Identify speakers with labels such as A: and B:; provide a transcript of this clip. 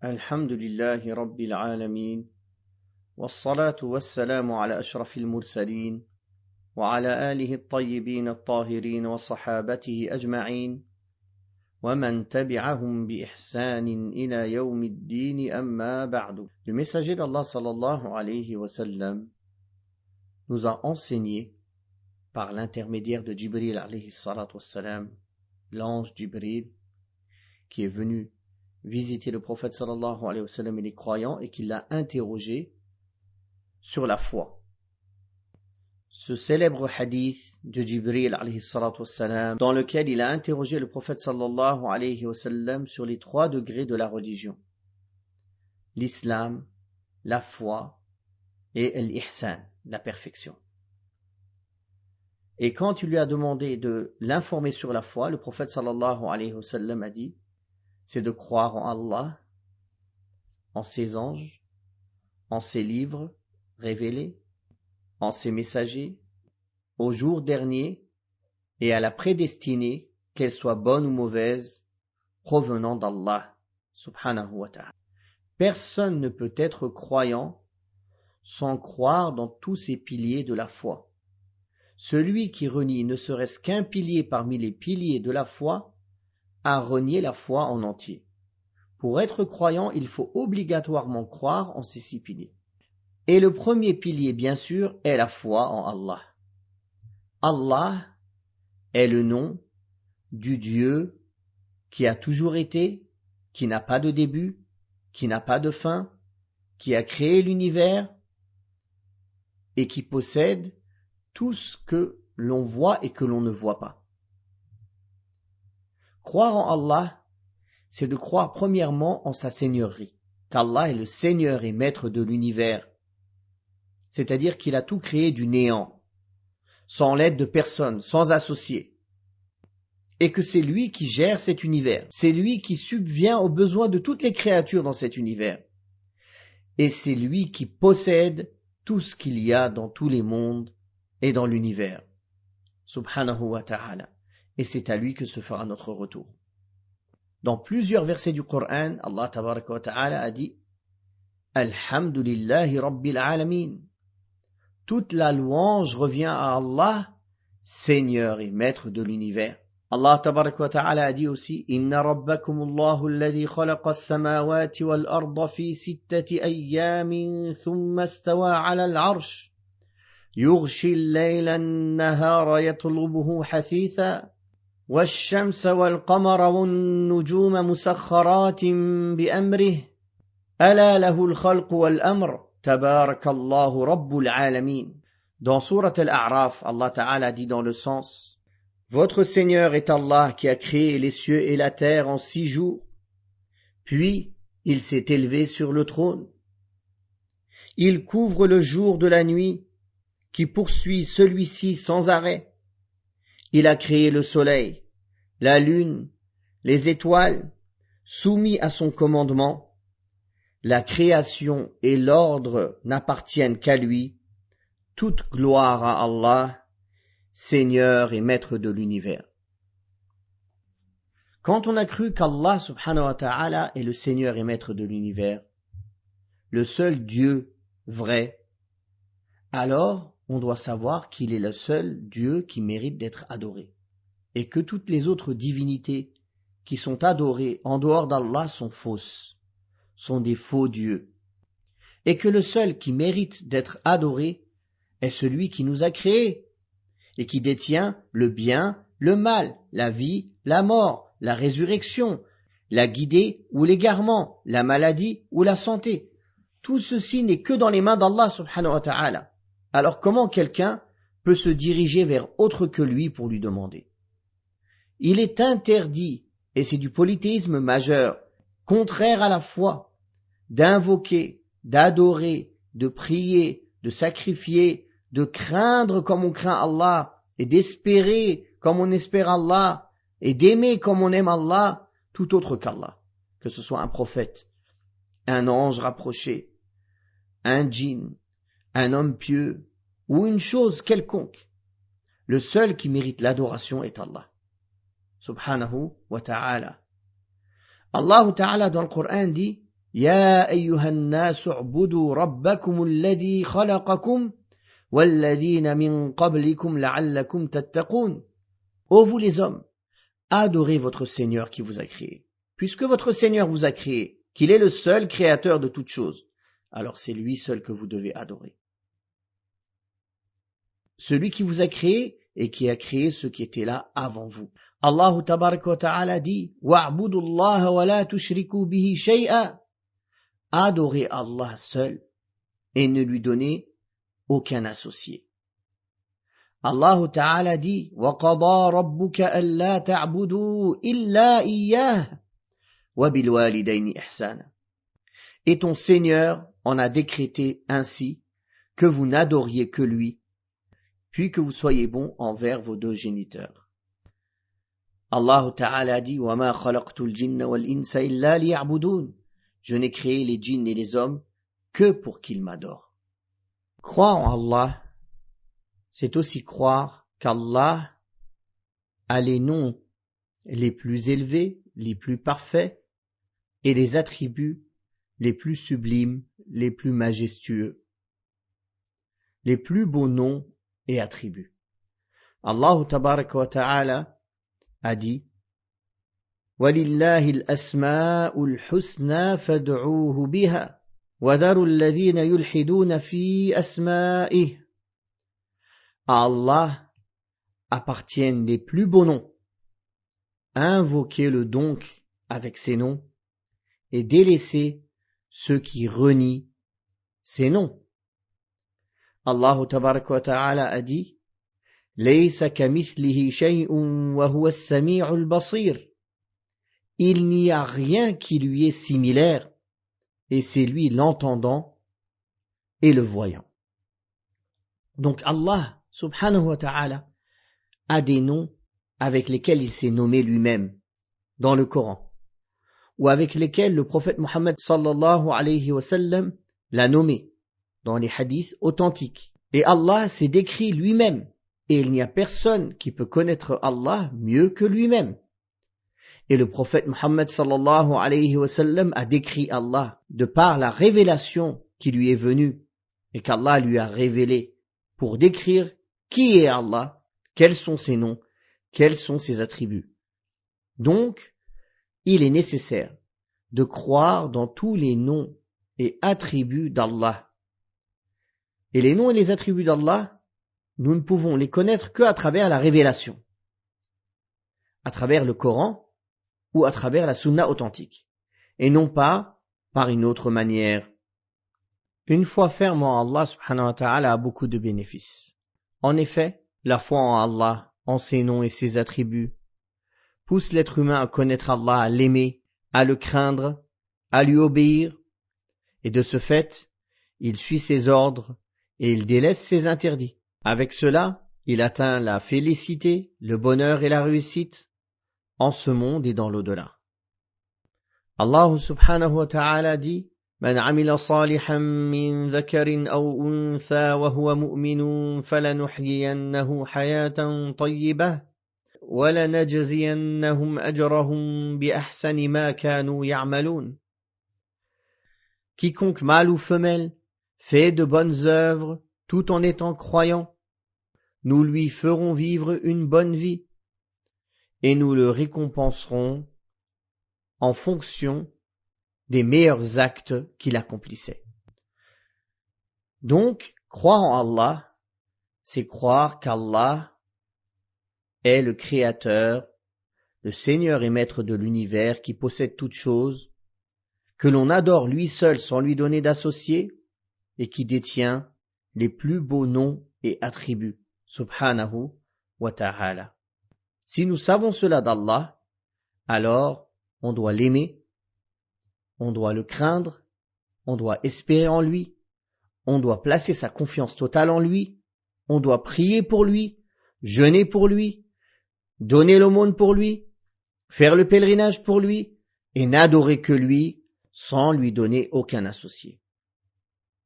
A: الحمد لله رب العالمين والصلاة والسلام على أشرف المرسلين وعلى آله الطيبين الطاهرين وصحابته أجمعين ومن تبعهم بإحسان إلى يوم الدين أما بعد. Le messager d'Allah sallallahu alayhi wa sallam nous a enseigné par l'intermédiaire de Jibril alayhi salatu wassalam, l'ange Jibril qui est venu visiter le prophète sallallahu alayhi wa sallam et les croyants et qui l'a interrogé sur la foi. Ce célèbre hadith de Jibril alayhi salatu wassalam, dans lequel il a interrogé le prophète sallallahu alayhi wa sallam sur les 3 degrés de la religion: l'islam, la foi et l'ihsan, la perfection. Et quand il lui a demandé de l'informer sur la foi, le prophète sallallahu alayhi wa sallam a dit: c'est de croire en Allah, en ses anges, en ses livres révélés, en ses messagers, au jour dernier et à la prédestinée, qu'elle soit bonne ou mauvaise, provenant d'Allah subhanahu wa ta'ala. Personne ne peut être croyant sans croire dans tous ces piliers de la foi. Celui qui renie ne serait-ce qu'un pilier parmi les piliers de la foi a renié la foi en entier. Pour être croyant, il faut obligatoirement croire en ces 6 piliers. Et le premier pilier, bien sûr, est la foi en Allah. Allah est le nom du Dieu qui a toujours été, qui n'a pas de début, qui n'a pas de fin, qui a créé l'univers et qui possède tout ce que l'on voit et que l'on ne voit pas. Croire en Allah, c'est de croire premièrement en sa seigneurie, qu'Allah est le Seigneur et maître de l'univers, c'est-à-dire qu'il a tout créé du néant, sans l'aide de personne, sans associé, et que c'est lui qui gère cet univers, c'est lui qui subvient aux besoins de toutes les créatures dans cet univers, et c'est lui qui possède tout ce qu'il y a dans tous les mondes et dans l'univers, subhanahu wa ta'ala. Et c'est à lui que se fera notre retour. Dans plusieurs versets du Coran, Allah tabaraka wa ta'ala a dit: Alhamdulillahi rabbil alamin. Toute la louange revient à Allah, Seigneur et Maître de l'univers. Allah tabaraka wa ta'ala a dit aussi: Inna rabbakumullahu alladhi khalaqa as-samawati wal arda fi 6 ayyamin thumma istawa 'ala al-'arsh yughshi al-layla an-nahara yatlubuhu hathitha والشمس والقمر والنجوم مسخرات بأمره ألا له الخلق والأمر تبارك الله رب العالمين. Dans Surat Al-A'raf, Allah Ta'ala dit dans le sens: Votre Seigneur est Allah qui a créé les cieux et la terre en 6 jours, puis il s'est élevé sur le trône. Il couvre le jour de la nuit qui poursuit celui-ci sans arrêt. Il a créé le soleil, la lune, les étoiles, soumis à son commandement. La création et l'ordre n'appartiennent qu'à lui. Toute gloire à Allah, Seigneur et Maître de l'univers. Quand on a cru qu'Allah subhanahu wa ta'ala est le Seigneur et Maître de l'univers, le seul Dieu vrai, alors on doit savoir qu'il est le seul Dieu qui mérite d'être adoré, et que toutes les autres divinités qui sont adorées en dehors d'Allah sont fausses, sont des faux dieux, et que le seul qui mérite d'être adoré est celui qui nous a créés, et qui détient le bien, le mal, la vie, la mort, la résurrection, la guidée ou l'égarement, la maladie ou la santé. Tout ceci n'est que dans les mains d'Allah subhanahu wa ta'ala. Alors comment quelqu'un peut se diriger vers autre que lui pour lui demander? Il est interdit, et c'est du polythéisme majeur, contraire à la foi, d'invoquer, d'adorer, de prier, de sacrifier, de craindre comme on craint Allah, et d'espérer comme on espère Allah, et d'aimer comme on aime Allah, tout autre qu'Allah, que ce soit un prophète, un ange rapproché, un djinn, un homme pieux ou une chose quelconque. Le seul qui mérite l'adoration est Allah, subhanahu wa ta'ala. Allah ta'ala dans le Coran dit: يا أيها الناس اعبدوا ربكم الذي خلقكم والذين من قبلكم لعلكم تتقون. Ô vous les hommes, adorez votre Seigneur qui vous a créé. Puisque votre Seigneur vous a créé, qu'il est le seul créateur de toutes choses, alors c'est lui seul que vous devez adorer. Celui qui vous a créé et qui a créé ceux qui étaient là avant vous. Allah tabaraka wa ta'ala dit wa'budu Allah wa la tushriku bihi shay'a. Adorez Allah seul et ne lui donnez aucun associé. Allah ta'ala dit wa qada rabbuka alla ta'budu illa iyyah wa bil walidayni ihsana. Et ton Seigneur en a décrété ainsi que vous n'adoriez que lui, puis que vous soyez bons envers vos deux géniteurs. Allah Ta'ala dit wa ma khalaqtul jinna wal insa illa liya'budun. Je n'ai créé les djinns et les hommes que pour qu'ils m'adorent. Croire en Allah, c'est aussi croire qu'Allah a les noms les plus élevés, les plus parfaits et les attributs les plus sublimes, les plus majestueux, les plus beaux noms et attributs. Allah tabaraka wa ta'ala a dit وَلِلَّهِ الْأَسْمَاءُ الْحُسْنَى فَادْعُوهُ بِهَا وَذَرُوا الَّذِينَ يُلْحِدُونَ فِي أَسْمَائِهِ. À Allah appartiennent les plus beaux noms. Invoquez-le donc avec ces noms et délaissez ceux qui renient ces noms. Allah tabaraka wa ta'ala a dit لَيْسَ كَمِثْلِهِ شَيْءٌ وَهُوَ السَّمِيعُ الْبَصِيرُ. Il n'y a rien qui lui est similaire et c'est lui l'entendant et le voyant. Donc Allah subhanahu wa ta'ala a des noms avec lesquels il s'est nommé lui-même dans le Coran ou avec lesquels le prophète Mohammed sallallahu alayhi wa sallam l'a nommé dans les hadiths authentiques. Et Allah s'est décrit lui-même et il n'y a personne qui peut connaître Allah mieux que lui-même. Et le prophète Mohammed sallallahu alayhi wa sallam a décrit Allah de par la révélation qui lui est venue et qu'Allah lui a révélé pour décrire qui est Allah, quels sont ses noms, quels sont ses attributs. Donc, il est nécessaire de croire dans tous les noms et attributs d'Allah. Et les noms et les attributs d'Allah, nous ne pouvons les connaître qu'à travers la révélation, à travers le Coran ou à travers la sunna authentique, et non pas par une autre manière. Une foi ferme en Allah subhanahu wa ta'ala a beaucoup de bénéfices. En effet, la foi en Allah, en ses noms et ses attributs, pousse l'être humain à connaître Allah, à l'aimer, à le craindre, à lui obéir, et de ce fait, il suit ses ordres et il délaisse ses interdits. Avec cela, il atteint la félicité, le bonheur et la réussite en ce monde et dans l'au-delà. Allah subhanahu wa ta'ala dit من عمل صالحا من ذكر أو أنثى وهو مؤمن فلنحيينه حياة طيبة وَلَنَجْزِيَنَّهُمْ أَجْرَهُمْ بِأَحْسَنِ مَا كَانُوا يَعْمَلُونَ. Quiconque mâle ou femelle fait de bonnes œuvres tout en étant croyant, nous lui ferons vivre une bonne vie et nous le récompenserons en fonction des meilleurs actes qu'il accomplissait. Donc, croire en Allah, c'est croire qu'Allah est le Créateur, le Seigneur et Maître de l'univers qui possède toutes choses, que l'on adore lui seul sans lui donner d'associé et qui détient les plus beaux noms et attributs, subhanahu wa ta'ala. Si nous savons cela d'Allah, alors on doit l'aimer, on doit le craindre, on doit espérer en lui, on doit placer sa confiance totale en lui, on doit prier pour lui, jeûner pour lui, donner l'aumône pour lui, faire le pèlerinage pour lui et n'adorer que lui sans lui donner aucun associé.